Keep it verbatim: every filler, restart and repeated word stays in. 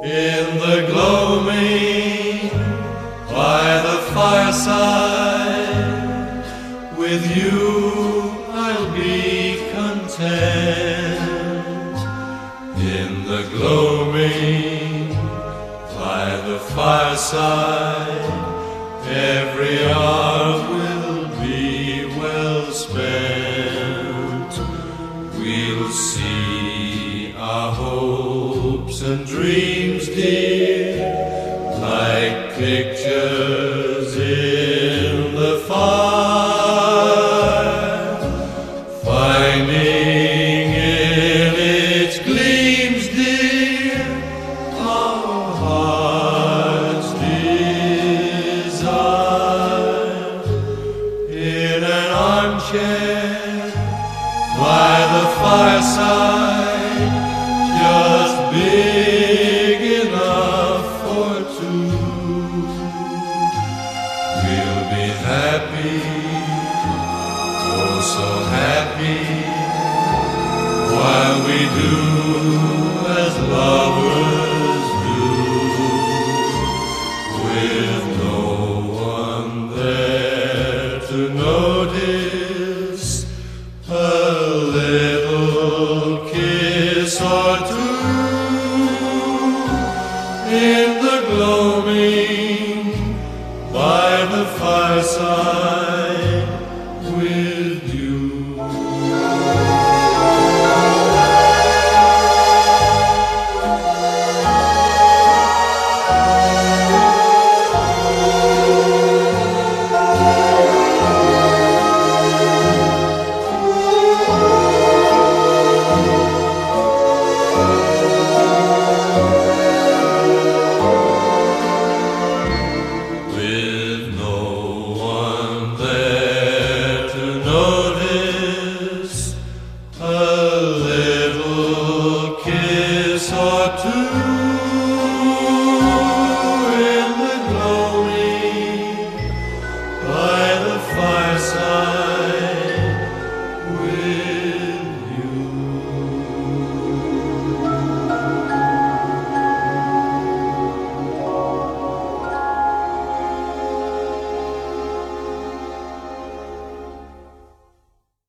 In the gloaming by the fireside, with you I'll be content. In the gloaming by the fireside, every hour will be well spent. We'll see our hopes and dreams, dear, like pictures in the fire, finding in its gleams, dear, our heart's desire. In an armchair by the fireside, just big enough for two, we'll be happy, oh so happy, while we do as lovers do, with no one there to notice a little kiss or two.